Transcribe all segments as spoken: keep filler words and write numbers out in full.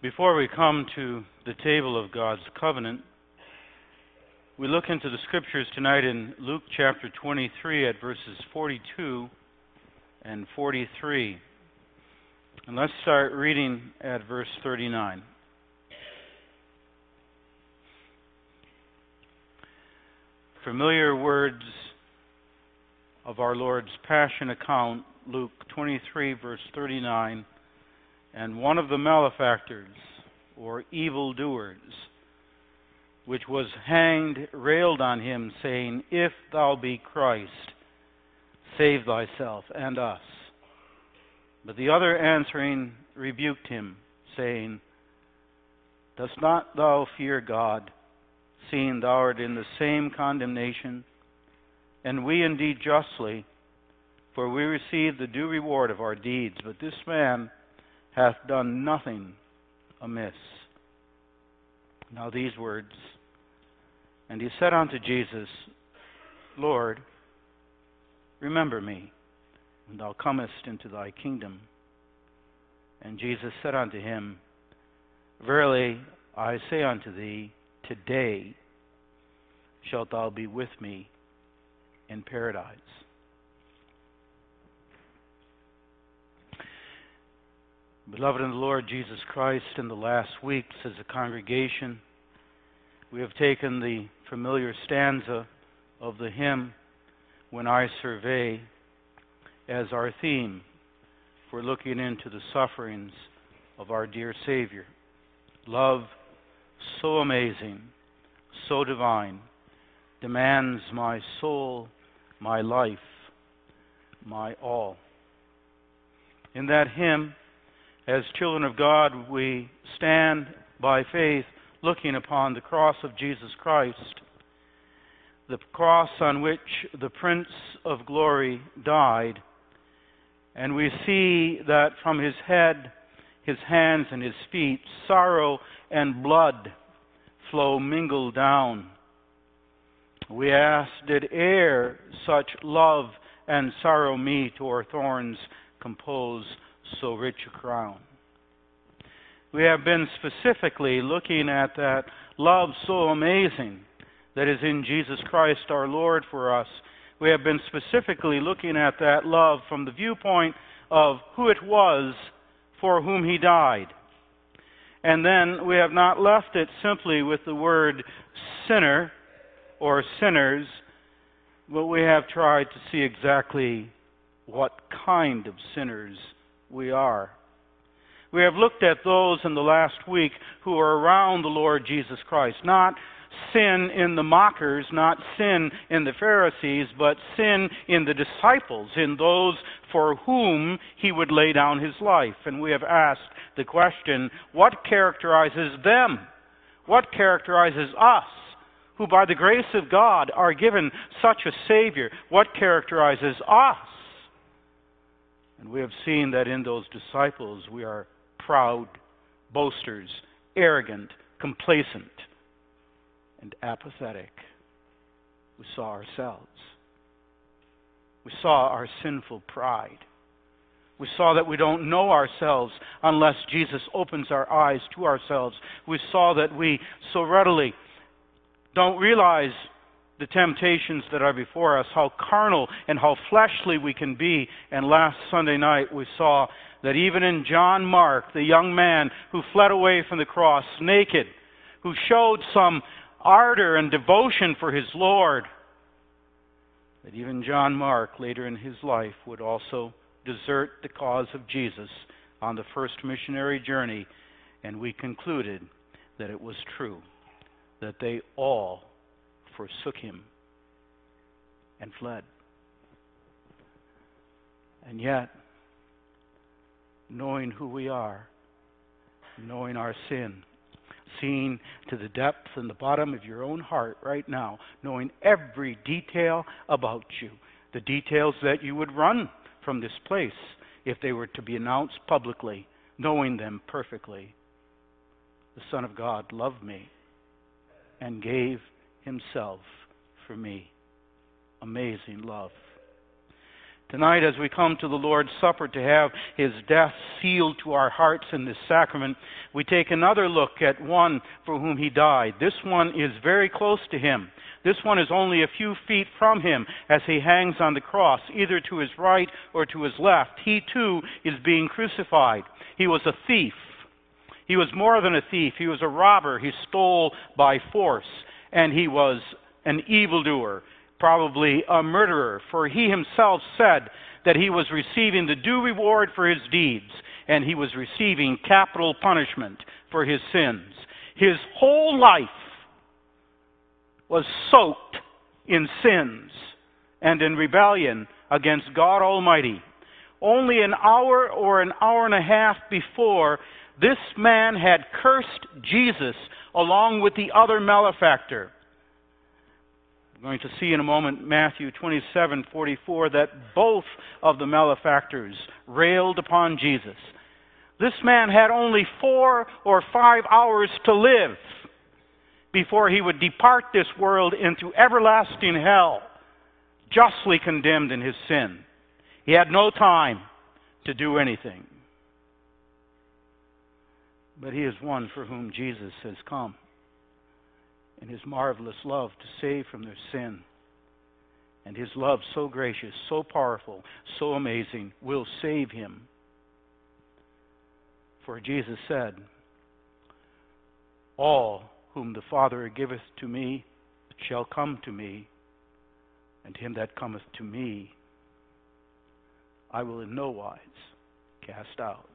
Before we come to the table of God's covenant, we look into the scriptures tonight in Luke chapter twenty-three at verses forty-two and forty-three. And let's start reading at verse thirty-nine. Familiar words of our Lord's Passion account, Luke twenty-three, verse thirty-nine. And one of the malefactors, or evildoers, which was hanged, railed on him, saying, If thou be Christ, save thyself and us. But the other answering rebuked him, saying, Dost not thou fear God, seeing thou art in the same condemnation? And we indeed justly, for we receive the due reward of our deeds. But this man hath done nothing amiss. Now these words, And he said unto Jesus, Lord, remember me when thou comest into thy kingdom. And Jesus said unto him, Verily I say unto thee, today shalt thou be with me in paradise. Beloved in the Lord Jesus Christ, in the last weeks as a congregation, we have taken the familiar stanza of the hymn, When I Survey, as our theme for looking into the sufferings of our dear Savior. Love so amazing, so divine, demands my soul, my life, my all. In that hymn, as children of God, we stand by faith looking upon the cross of Jesus Christ, the cross on which the Prince of Glory died, and we see that from his head, his hands, and his feet, sorrow and blood flow mingled down. We ask, did e'er such love and sorrow meet, or thorns compose so rich a crown? We have been specifically looking at that love so amazing that is in Jesus Christ our Lord for us. We have been specifically looking at that love from the viewpoint of who it was for whom he died. And then we have not left it simply with the word sinner or sinners, but we have tried to see exactly what kind of sinners we are. We have looked at those in the last week who are around the Lord Jesus Christ. Not sin in the mockers, not sin in the Pharisees, but sin in the disciples, in those for whom he would lay down his life. And we have asked the question, what characterizes them? What characterizes us, who by the grace of God are given such a Savior? What characterizes us? And we have seen that in those disciples we are proud, boasters, arrogant, complacent, and apathetic. We saw ourselves. We saw our sinful pride. We saw that we don't know ourselves unless Jesus opens our eyes to ourselves. We saw that we so readily don't realize the temptations that are before us, how carnal and how fleshly we can be. And last Sunday night we saw that even in John Mark, the young man who fled away from the cross naked, who showed some ardor and devotion for his Lord, that even John Mark later in his life would also desert the cause of Jesus on the first missionary journey. And we concluded that it was true, that they all forsook him and fled. And yet, knowing who we are, knowing our sin, seeing to the depth and the bottom of your own heart right now, knowing every detail about you, the details that you would run from this place if they were to be announced publicly, knowing them perfectly. The Son of God loved me and gave himself for me. Amazing love. Tonight, as we come to the Lord's Supper to have His death sealed to our hearts in this sacrament, we take another look at one for whom He died. This one is very close to Him. This one is only a few feet from Him as He hangs on the cross, either to His right or to His left. He too is being crucified. He was a thief. He was more than a thief. He was a robber. He stole by force. And he was an evildoer, probably a murderer, for he himself said that he was receiving the due reward for his deeds, and he was receiving capital punishment for his sins. His whole life was soaked in sins and in rebellion against God Almighty. Only an hour or an hour and a half before, this man had cursed Jesus along with the other malefactor. We're going to see in a moment, Matthew twenty-seven forty-four, that both of the malefactors railed upon Jesus. This man had only four or five hours to live before he would depart this world into everlasting hell, justly condemned in his sin. He had no time to do anything. But he is one for whom Jesus has come in His marvelous love to save from their sin. And His love, so gracious, so powerful, so amazing, will save him. For Jesus said, "All whom the Father giveth to me shall come to me, and him that cometh to me I will in no wise cast out."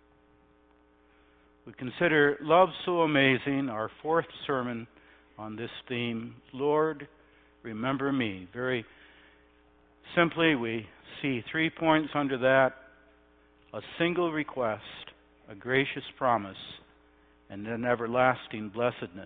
We consider love so amazing, our fourth sermon on this theme, Lord, remember me. Very simply, we see three points under that: a single request, a gracious promise, and an everlasting blessedness.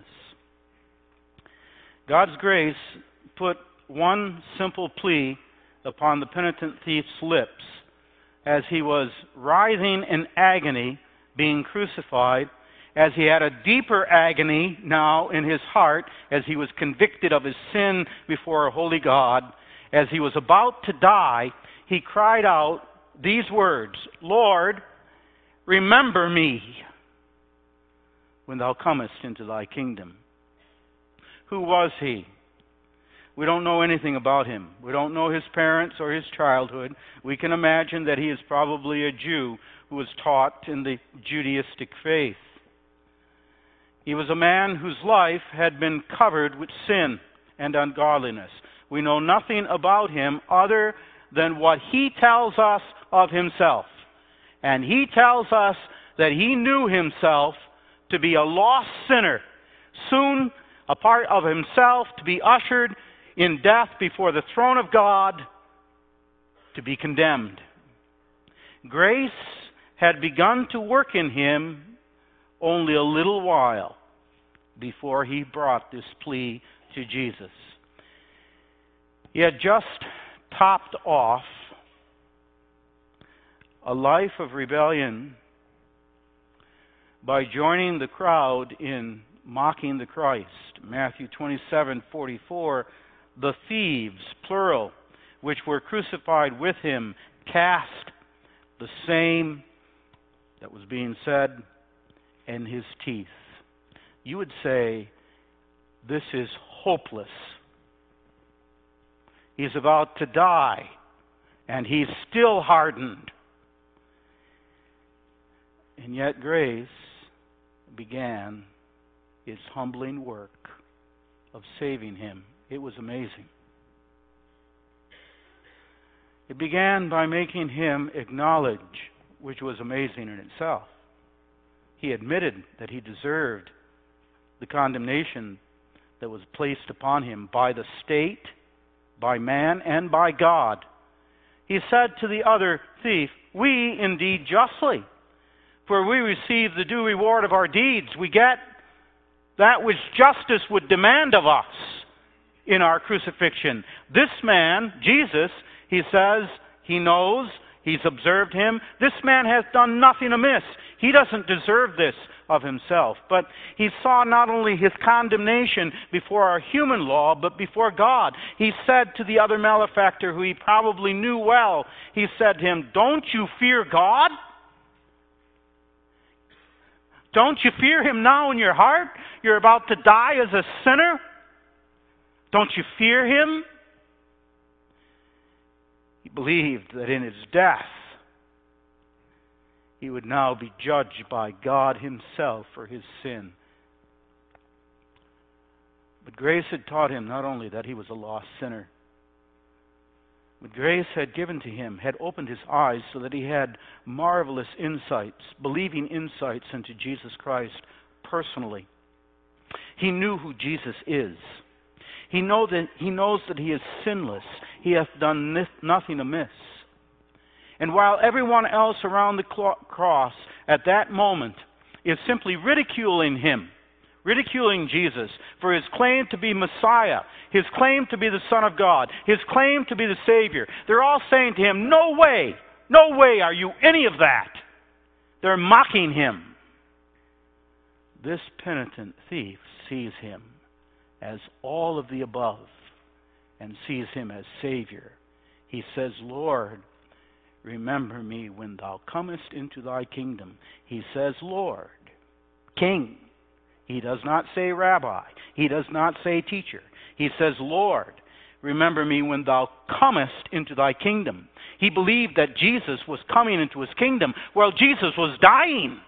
God's grace put one simple plea upon the penitent thief's lips as he was writhing in agony, being crucified, as he had a deeper agony now in his heart, as he was convicted of his sin before a holy God. As he was about to die, he cried out these words, "Lord, remember me when thou comest into thy kingdom." Who was he? We don't know anything about him. We don't know his parents or his childhood. We can imagine that he is probably a Jew who was taught in the Judaistic faith. He was a man whose life had been covered with sin and ungodliness. We know nothing about him other than what he tells us of himself. And he tells us that he knew himself to be a lost sinner, soon a part of himself to be ushered in death before the throne of God, to be condemned. Grace had begun to work in him only a little while before he brought this plea to Jesus. He had just topped off a life of rebellion by joining the crowd in mocking the Christ. Matthew twenty-seven forty-four, the thieves, plural, which were crucified with him, cast the same that was being said in his teeth. You would say, this is hopeless. He's about to die, and he's still hardened. And yet grace began its humbling work of saving him. It was amazing. It began by making him acknowledge, which was amazing in itself. He admitted that he deserved the condemnation that was placed upon him by the state, by man, and by God. He said to the other thief, "We indeed justly, for we receive the due reward of our deeds." We get that which justice would demand of us in our crucifixion. This man, Jesus, he says, he knows, he's observed him. This man has done nothing amiss. He doesn't deserve this. of himself. But he saw not only his condemnation before our human law, but before God. He said to the other malefactor, who he probably knew well, he said to him, "Don't you fear God? Don't you fear him now in your heart? You're about to die as a sinner. Don't you fear him?" He believed that in his death, he would now be judged by God himself for his sin. But grace had taught him not only that he was a lost sinner, but grace had given to him, had opened his eyes so that he had marvelous insights, believing insights into Jesus Christ personally. He knew who Jesus is. He, know that, he knows that he is sinless. He hath done nothing amiss. And while everyone else around the cross at that moment is simply ridiculing him, ridiculing Jesus for his claim to be Messiah, his claim to be the Son of God, his claim to be the Savior, they're all saying to him, "No way, no way are you any of that." They're mocking him. This penitent thief sees him as all of the above and sees him as Savior. He says, "Lord, remember me when thou comest into thy kingdom." He says, "Lord," King. He does not say Rabbi. He does not say Teacher. He says, "Lord, remember me when thou comest into thy kingdom." He believed that Jesus was coming into his kingdom while Jesus was dying.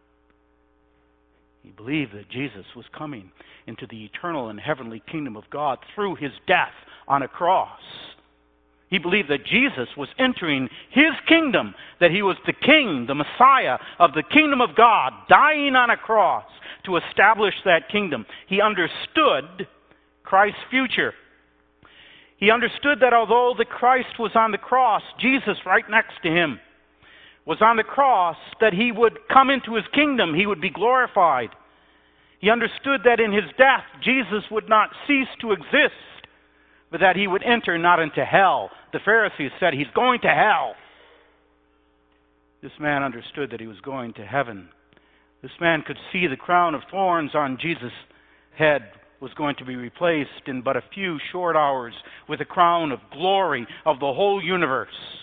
He believed that Jesus was coming into the eternal and heavenly kingdom of God through his death on a cross. He believed that Jesus was entering his kingdom, that he was the king, the Messiah of the kingdom of God, dying on a cross to establish that kingdom. He understood Christ's future. He understood that although the Christ was on the cross, Jesus right next to him was on the cross, that he would come into his kingdom, he would be glorified. He understood that in his death, Jesus would not cease to exist, but that he would enter not into hell. The Pharisees said, "He's going to hell." This man understood that he was going to heaven. This man could see the crown of thorns on Jesus' head was going to be replaced in but a few short hours with a crown of glory of the whole universe.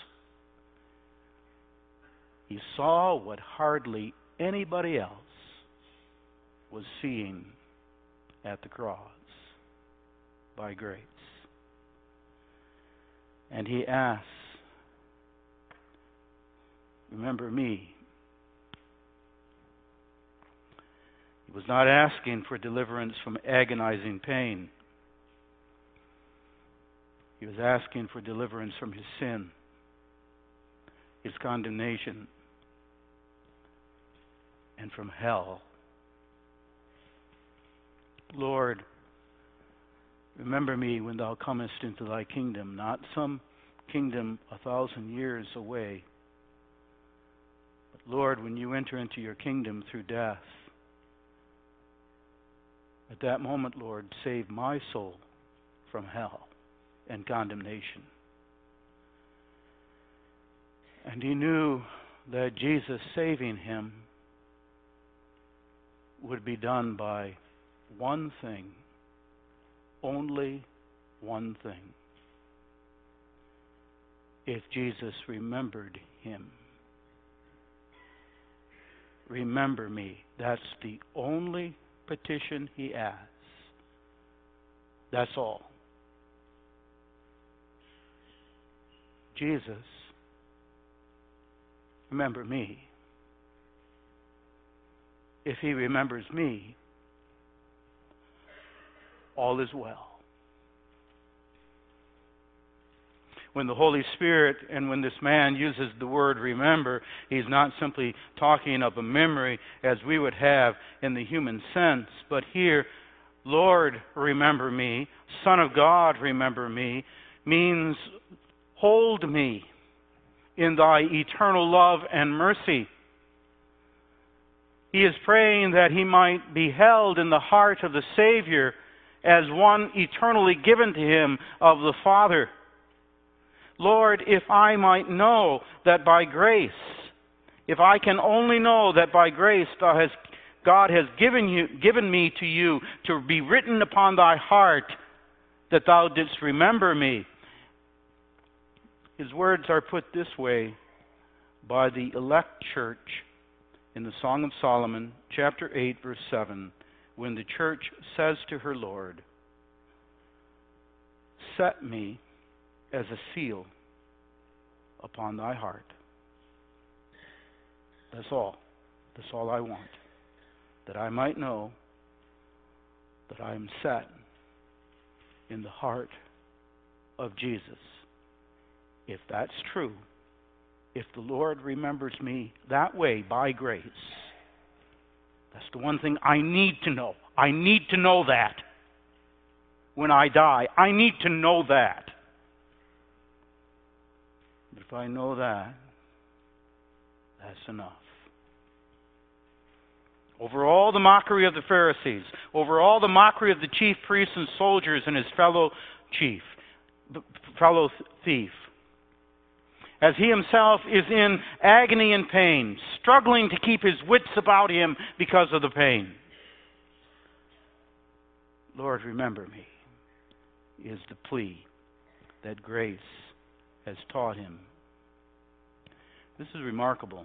He saw what hardly anybody else was seeing at the cross by grace. And he asks, "Remember me." He was not asking for deliverance from agonizing pain. He was asking for deliverance from his sin, his condemnation, and from hell. "Lord, remember me when thou comest into thy kingdom," not some kingdom a thousand years away, but Lord, when you enter into your kingdom through death, at that moment, Lord, save my soul from hell and condemnation. And he knew that Jesus saving him would be done by one thing, only one thing. If Jesus remembered him. Remember me. That's the only petition he asks. That's all. Jesus, remember me. If he remembers me, all is well. When the Holy Spirit and when this man uses the word remember, he's not simply talking of a memory as we would have in the human sense, but here, Lord, remember me, Son of God, remember me, means hold me in thy eternal love and mercy. He is praying that he might be held in the heart of the Savior as one eternally given to him of the Father. Lord, if I might know that by grace, if I can only know that by grace thou hast God has given you, given me to you to be written upon thy heart, that thou didst remember me. His words are put this way by the elect church in the Song of Solomon, chapter eight, verse seven, when the church says to her Lord, set me as a seal upon thy heart. That's all. That's all I want. That I might know that I am set in the heart of Jesus. If that's true, if the Lord remembers me that way by grace, that's the one thing I need to know. I need to know that. When I die, I need to know that. But if I know that, that's enough. Over all the mockery of the Pharisees, over all the mockery of the chief priests and soldiers and his fellow chief, fellow thief, as he himself is in agony and pain, struggling to keep his wits about him because of the pain. Lord, remember me, is the plea that grace has taught him. This is remarkable.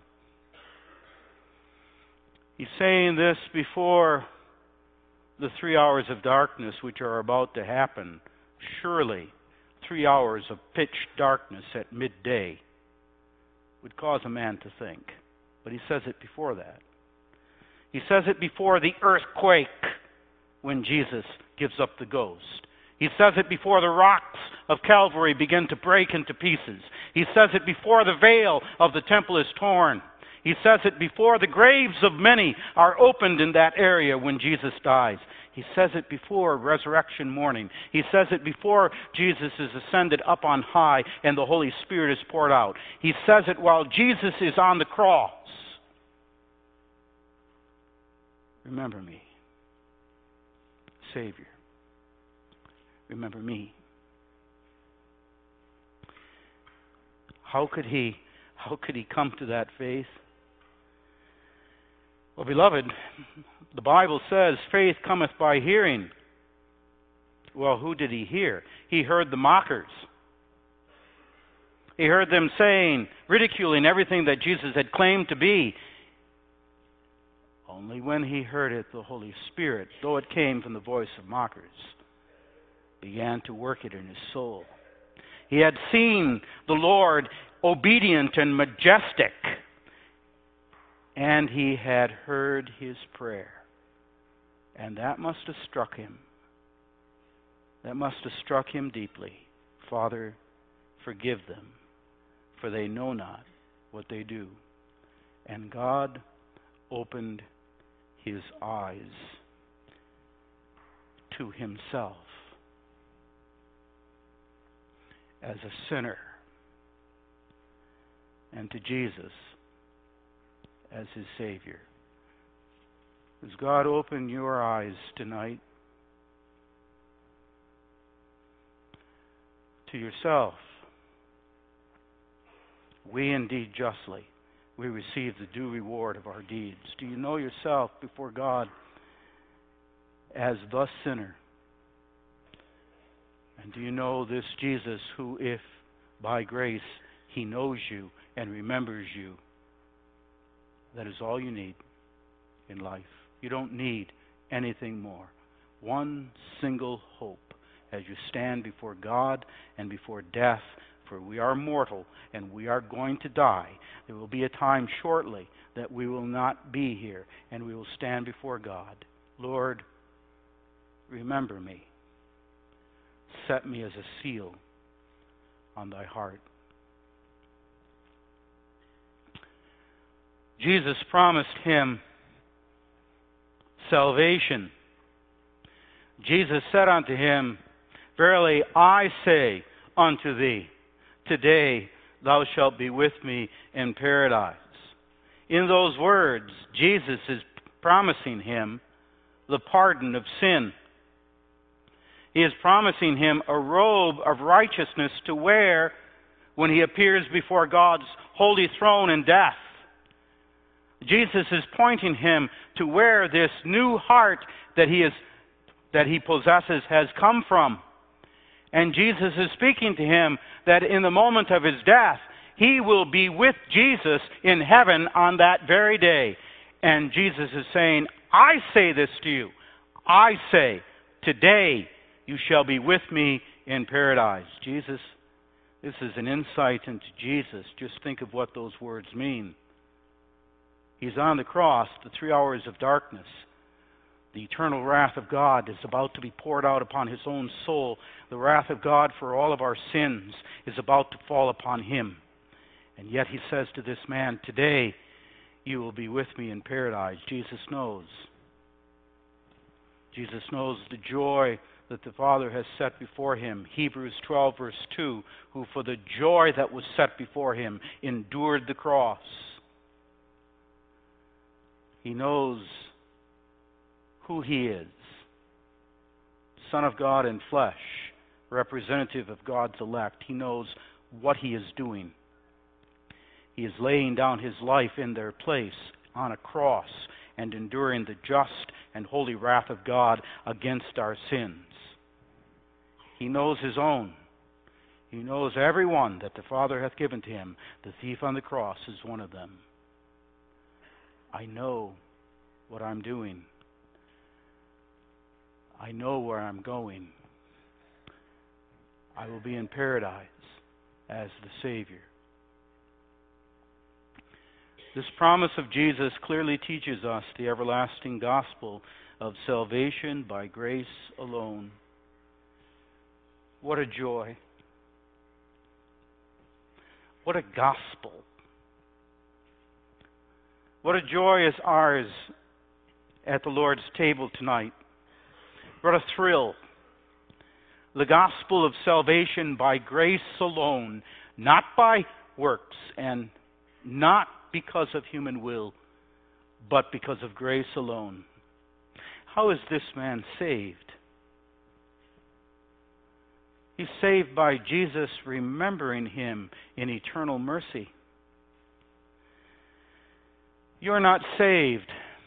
He's saying this before the three hours of darkness which are about to happen. Surely, three hours of pitch darkness at midday would cause a man to think. But he says it before that. He says it before the earthquake when Jesus gives up the ghost. He says it before the rocks of Calvary begin to break into pieces. He says it before the veil of the temple is torn. He says it before the graves of many are opened in that area when Jesus dies. He says it before resurrection morning. He says it before Jesus is ascended up on high and the Holy Spirit is poured out. He says it while Jesus is on the cross. Remember me, Savior. Remember me. How could he, how could he come to that faith? Well, beloved, the Bible says faith cometh by hearing. Well, who did he hear? He heard the mockers. He heard them saying, ridiculing everything that Jesus had claimed to be. Only when he heard it, the Holy Spirit, though it came from the voice of mockers, began to work it in his soul. He had seen the Lord obedient and majestic, and he had heard his prayer. And that must have struck him. That must have struck him deeply. Father, forgive them, for they know not what they do. And God opened his eyes to himself as a sinner, and to Jesus as his Savior. Does God open your eyes tonight to yourself? We indeed justly, we receive the due reward of our deeds. Do you know yourself before God as the sinner? And do you know this Jesus who, if by grace he knows you and remembers you, that is all you need in life. You don't need anything more. One single hope as you stand before God and before death, for we are mortal and we are going to die. There will be a time shortly that we will not be here and we will stand before God. Lord, remember me. Set me as a seal on thy heart. Jesus promised him salvation. Jesus said unto him, verily I say unto thee, today thou shalt be with me in paradise. In those words, Jesus is promising him the pardon of sin. He is promising him a robe of righteousness to wear when he appears before God's holy throne in death. Jesus is pointing him to where this new heart that he is that he possesses has come from. And Jesus is speaking to him that in the moment of his death, he will be with Jesus in heaven on that very day. And Jesus is saying, I say this to you. I say, today you shall be with me in paradise. Jesus, this is an insight into Jesus. Just think of what those words mean. He's on the cross, the three hours of darkness. The eternal wrath of God is about to be poured out upon his own soul. The wrath of God for all of our sins is about to fall upon him. And yet he says to this man, today you will be with me in paradise. Jesus knows. Jesus knows the joy that the Father has set before him. Hebrews twelve verse two, who for the joy that was set before him endured the cross. He knows who he is. Son of God in flesh, representative of God's elect. He knows what he is doing. He is laying down his life in their place on a cross and enduring the just and holy wrath of God against our sins. He knows his own. He knows everyone that the Father hath given to him. The thief on the cross is one of them. I know what I'm doing. I know where I'm going. I will be in paradise as the Savior. This promise of Jesus clearly teaches us the everlasting gospel of salvation by grace alone. What a joy. What a gospel. What a joy is ours at the Lord's table tonight. What a thrill. The gospel of salvation by grace alone, not by works and not because of human will, but because of grace alone. How is this man saved? He's saved by Jesus remembering him in eternal mercy. You're not saved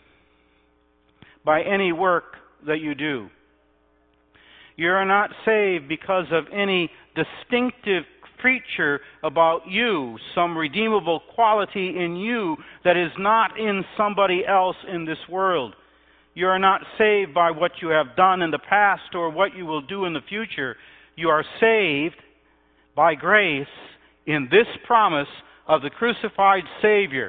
by any work that you do. You're not saved because of any distinctive feature about you, some redeemable quality in you that is not in somebody else in this world. You are not saved by what you have done in the past or what you will do in the future. You are saved by grace in this promise of the crucified Savior.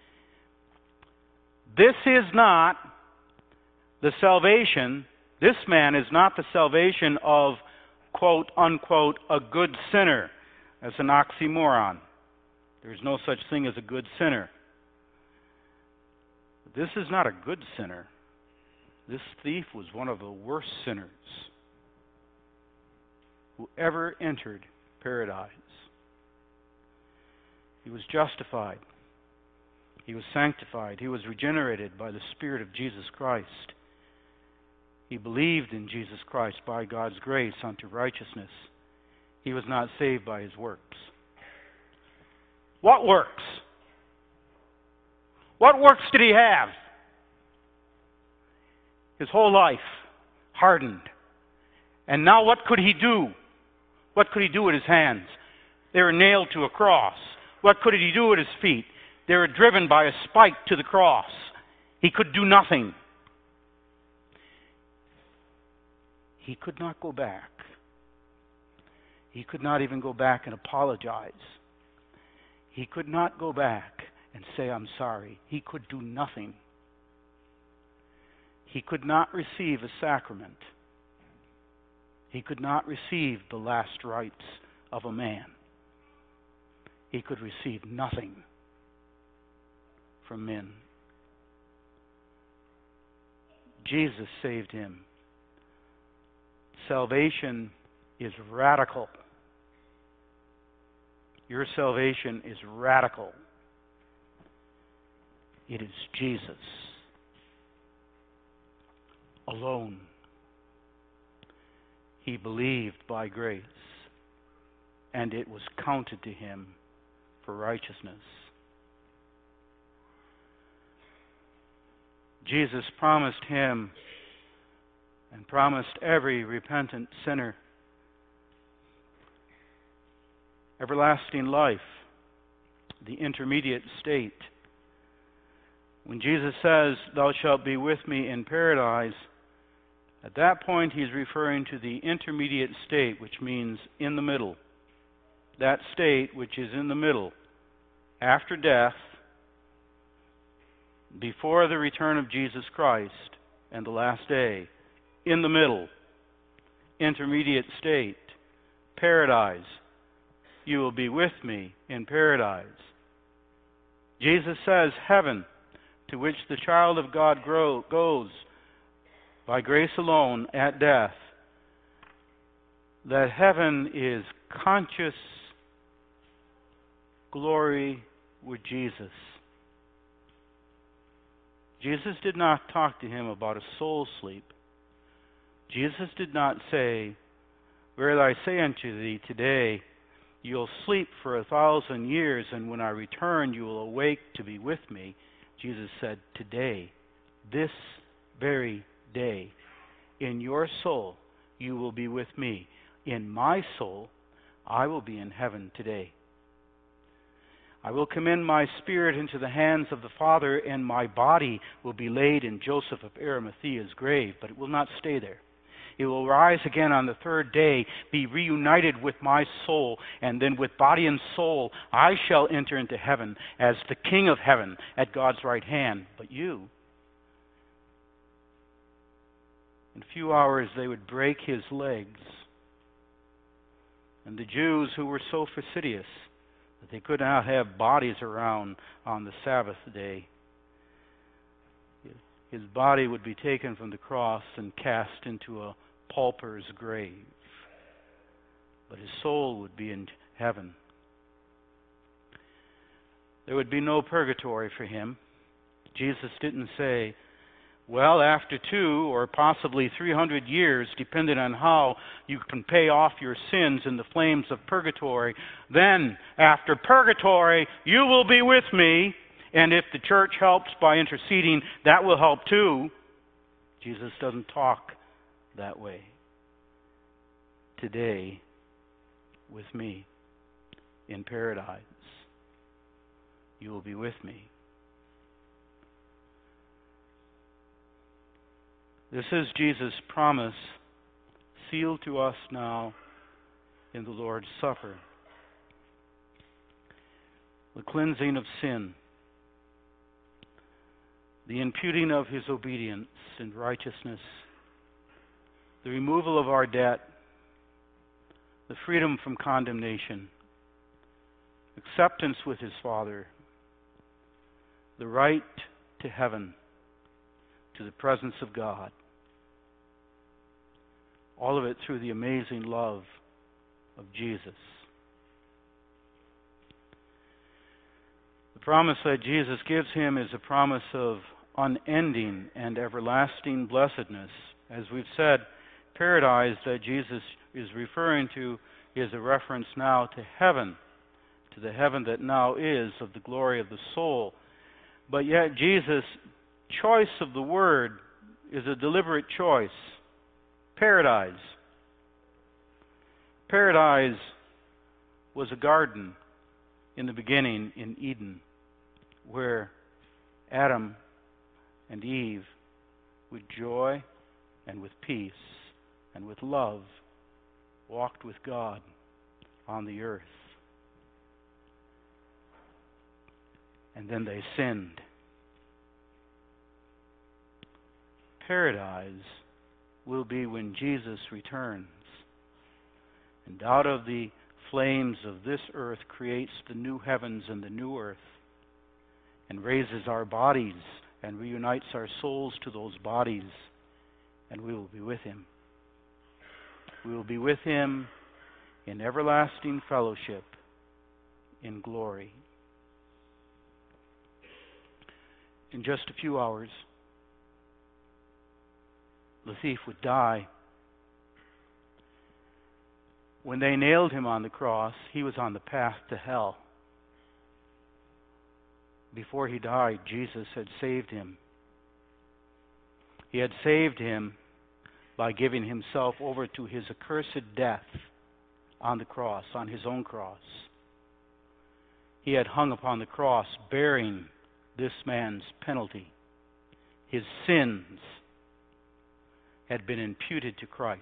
This is not the salvation, this man is not the salvation of, quote, unquote, a good sinner. That's an oxymoron. There's no such thing as a good sinner. This is not a good sinner. This thief was one of the worst sinners who ever entered paradise. He was justified. He was sanctified. He was regenerated by the Spirit of Jesus Christ. He believed in Jesus Christ by God's grace unto righteousness. He was not saved by his works. What works? What works did he have? His whole life hardened. And now what could he do? What could he do with his hands? They were nailed to a cross. What could he do with his feet? They were driven by a spike to the cross. He could do nothing. He could not go back. He could not even go back and apologize. He could not go back and say, I'm sorry. He could do nothing. He could not receive a sacrament. He could not receive the last rites of a man. He could receive nothing from men. Jesus saved him. Salvation is radical. Your salvation is radical. It is Jesus alone. He believed by grace, and it was counted to him for righteousness. Jesus promised him and promised every repentant sinner everlasting life, the intermediate state. When Jesus says, "Thou shalt be with me in paradise," at that point he's referring to the intermediate state, which means in the middle. That state which is in the middle, after death, before the return of Jesus Christ and the last day, in the middle, intermediate state, paradise. You will be with me in paradise. Jesus says heaven, to which the child of God grow, goes by grace alone at death, that heaven is conscious glory with Jesus. Jesus did not talk to him about a soul sleep. Jesus did not say, "Verily I say unto thee, today you'll sleep for a thousand years, and when I return you will awake to be with me." Jesus said, "Today, this very day, in your soul you will be with me. In my soul, I will be in heaven today. I will commend my spirit into the hands of the Father, and my body will be laid in Joseph of Arimathea's grave, but it will not stay there. It will rise again on the third day, be reunited with my soul, and then with body and soul I shall enter into heaven as the King of heaven at God's right hand. But you," in a few hours they would break his legs. And the Jews, who were so fastidious that they could not have bodies around on the Sabbath day, his body would be taken from the cross and cast into a pauper's grave, but his soul would be in heaven. There would be no purgatory for him. Jesus didn't say, "Well, after two or possibly three hundred years, depending on how you can pay off your sins in the flames of purgatory, then after purgatory you will be with me, and if the church helps by interceding, that will help too." Jesus doesn't talk that way. Today, with me in paradise, you will be with me. This is Jesus' promise, sealed to us now in the Lord's Supper. The cleansing of sin, the imputing of his obedience and righteousness, the removal of our debt, the freedom from condemnation, acceptance with his Father, the right to heaven, to the presence of God. All of it through the amazing love of Jesus. The promise that Jesus gives him is a promise of unending and everlasting blessedness. As we've said, paradise that Jesus is referring to is a reference now to heaven, to the heaven that now is of the glory of the soul. But yet Jesus' choice of the word is a deliberate choice. Paradise. Paradise was a garden in the beginning in Eden, where Adam and Eve, with joy and with peace and with love, walked with God on the earth. And then they sinned. Paradise will be when Jesus returns, and out of the flames of this earth creates the new heavens and the new earth, and raises our bodies and reunites our souls to those bodies, and we will be with him. We will be with him in everlasting fellowship, in glory. In just a few hours, the thief would die. When they nailed him on the cross, he was on the path to hell. Before he died, Jesus had saved him. He had saved him by giving himself over to his accursed death on the cross, on his own cross. He had hung upon the cross, bearing this man's penalty. His sins had been imputed to Christ.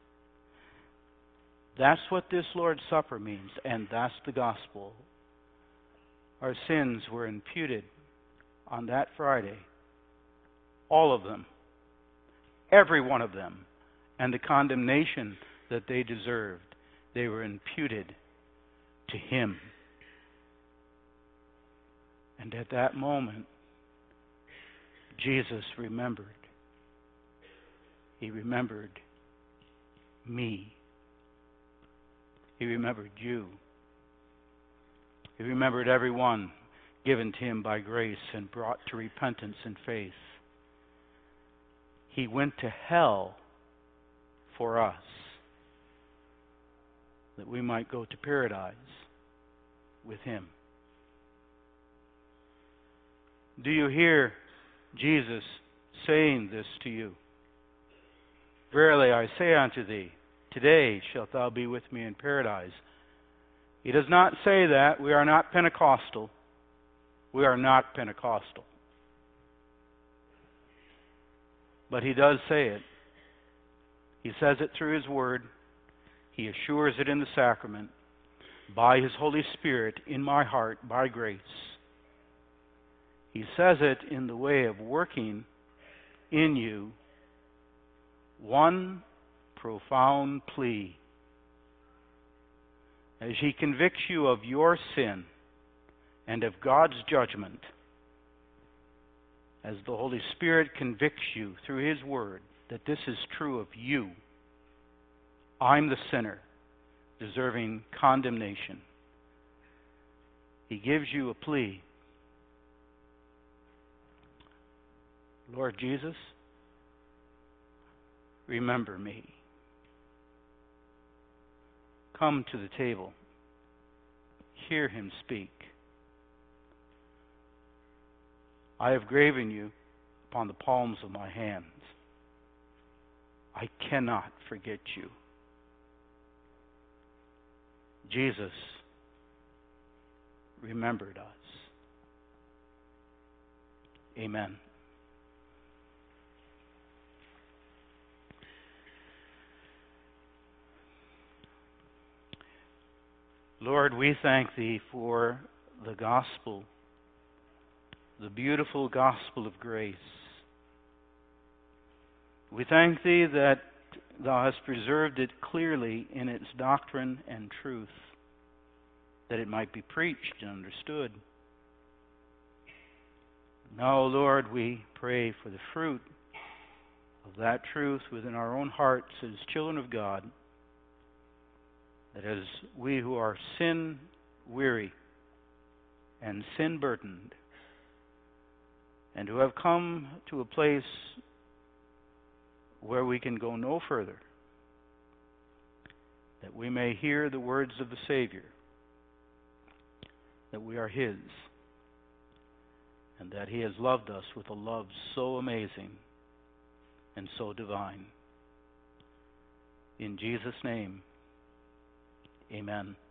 That's what this Lord's Supper means, and that's the gospel. Our sins were imputed on that Friday. All of them. Every one of them. And the condemnation that they deserved, they were imputed to Him. And at that moment, Jesus remembered. He remembered me. He remembered you. He remembered everyone given to Him by grace and brought to repentance and faith. He went to hell for us, that we might go to paradise with Him. Do you hear Jesus saying this to you? Verily I say unto thee, today shalt thou be with me in paradise. He does not say that. We are not Pentecostal. We are not Pentecostal. But He does say it. He says it through His Word. He assures it in the sacrament. By His Holy Spirit in my heart, by grace. He says it in the way of working in you one profound plea. As He convicts you of your sin and of God's judgment, as the Holy Spirit convicts you through His Word that this is true of you, I'm the sinner, deserving condemnation. He gives you a plea. Lord Jesus, remember me. Come to the table. Hear Him speak. I have graven you upon the palms of my hands. I cannot forget you. Jesus remembered us. Amen. Lord, we thank Thee for the gospel, the beautiful gospel of grace. We thank Thee that Thou hast preserved it clearly in its doctrine and truth, that it might be preached and understood. Now, Lord, we pray for the fruit of that truth within our own hearts as children of God, that as we who are sin-weary and sin-burdened, and who have come to a place where we can go no further, that we may hear the words of the Savior, that we are His, and that He has loved us with a love so amazing and so divine. In Jesus' name, amen.